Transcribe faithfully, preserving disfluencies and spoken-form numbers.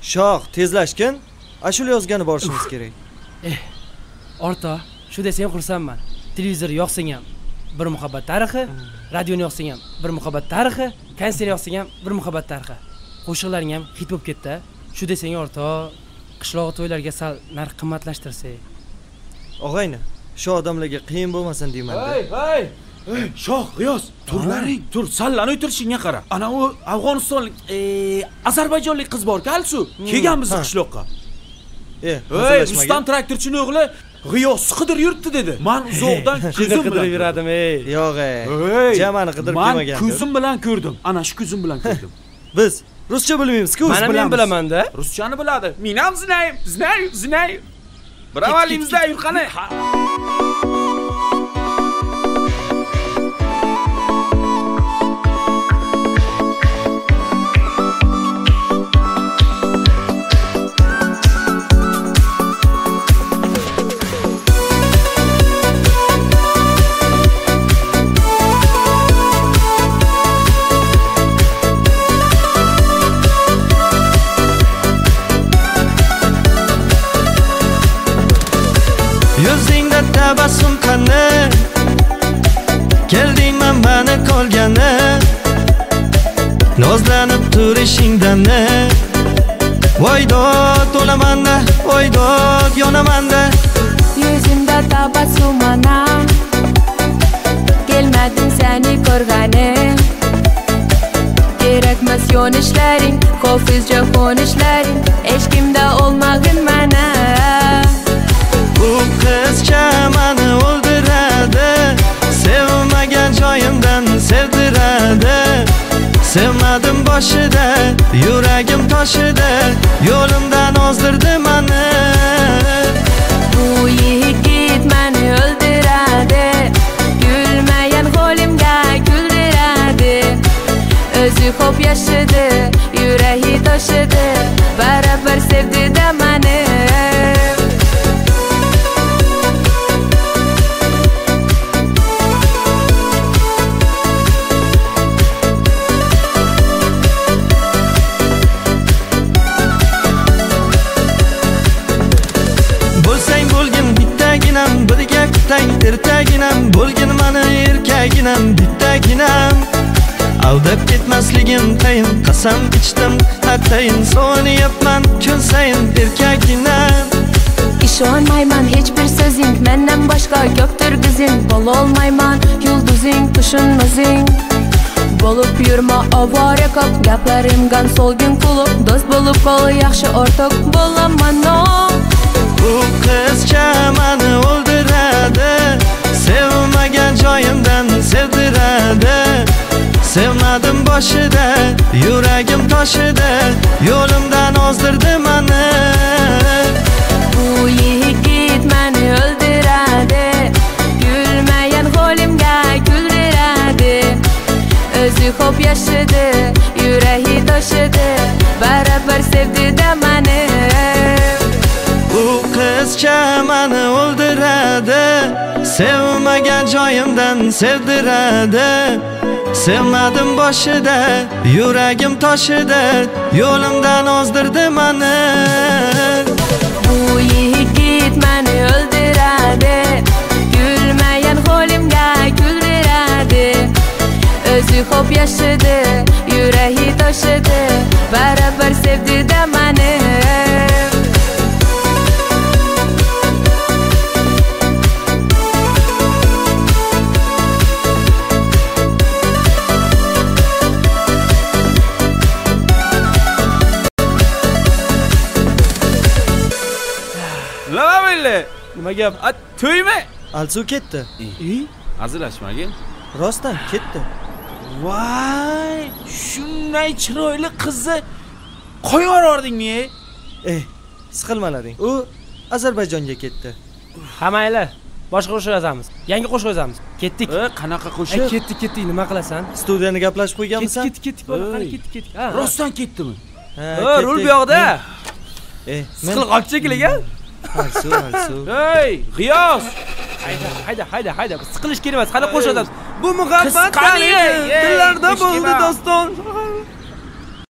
Shoh, tezlashgin. Ashula yozgani borishimiz kerak. Eh, orta, shu desam xursandman. Televizor yoqsang ham bir muhabbat tarixi, radioni yoqsang ham bir muhabbat tarixi, konsert yoqsang ham bir muhabbat tarixi. Qo'shiqlaring ham hit bo'lib ketdi. Shu desang orta, qishloq to'ylarga sal narx qimmatlashtirsak. Og'ayni, shu odamlarga qiyin bo'lmasin deyman-da. Hey, hey! Hey, Shoh, G'iyos, turlaring, tur, sallan o'tirishingga qara. Ana u Afg'onistonlik, Ozarbayjonlik qiz bor-ku, Alsu, kelgan bizning qishloqqa. Eh, hey, Rustam traktorchining o'g'li G'iyos qidir yuribdi dedi. Men uzoqdan ko'zim bilan yuradim, ey. Yo'q, ey. Jamani qidirib kelmagandim. Men ko'zim bilan ko'rdim. Ana shu ko'zim bilan ko'rdim. Biz ruscha bilmaymiz-ku, biz bilamiz. Men bilaman-da. Ruschani biladi. Men ham zinayim, zinayim, zinayim. Bravalimizda yur qani. Tabassum qani kelding mani qolgani nozlanib turishingdan-da voydod to'laman-da voydod yonaman-da yuzimda tabassum ana kelmading seni ko'rgani kerakmas yonishlaring hofizja qo'nishlaring hech kimda olmag'in mana bu qizcha meni o'ldiradi sevmagan joyimdan sevdiradi sevmadim boshida yuragim toshida yo'limdan ozdirdi meni bu yigit meni o'ldiradi gulmagan qo'limga kuldiradi o'zi ko'p yashadi yuragi toshidi barabar sevdi-da meni birga kutay ertaginam bo'lgin mani erkaginam bittaginam aldab ketmasligim tayin qasam ichdim atayin so'niyapman kun sayin erkaginam ishonmayman hech bir so'zing mendan boshqa yo'qdir gizing bo'lolmayman yulduzing qushim o'zing bo'lib yurma ovora ko'p gaplarimgan solgin qulub do'st bo'lib qol yaxshi o'rtoq bo'laman no bu qizcha meni o'ldiradi sevmagan joyimdan sevdiradi sevmadim boshida yuragim toshida yo'limdan ozdirdi meni bu yigit meni o'ldiradi gulmagan qo'limga kuldiradi o'zi ko'p yashadi yuragi toshidi barabar sevdi-da meni bu qizcha meni o'ldiradi sevmagan joyimdan sevdiradi sevmadim boshida yuragim toshida yo'limdan ozdirdi meni bu yigit meni o'ldiradi gulmagan qo'limga kuldiradi o'zi ko'p yashadi yuragi toshidi barabar sevdi-da meni Nima gap? To'ymi? Alsu ketdi. E? Hazillashmagin. Rostdan ketdi. Voy, shunday chiroyli qizni qo'yib yordingmi? Eh, siqilmalaring. U Ozarbayjonga ketdi. Ha mayli, boshqa qo'shiq yozamiz. Yangi qo'shiq yozamiz. Ketdik. E, qanaqa qo'shiq? Ketdik, ketdik, nima qilasan? Studiyani gaplashib qo'yganmisan? Ketdik, ketdik, qani ketdik, ketdik. Ha. Rostdan ketdimi? Ha, rul bu yoqda. Eh, siqilib qolib chekiliga. Alsu, Alsu. Hey, G'iyos. Hayda, hayda, hayda, hayda. Siqilish kerak emas. Qani qo'shamiz. Bu muhabbat tillarda bo'ldi doston.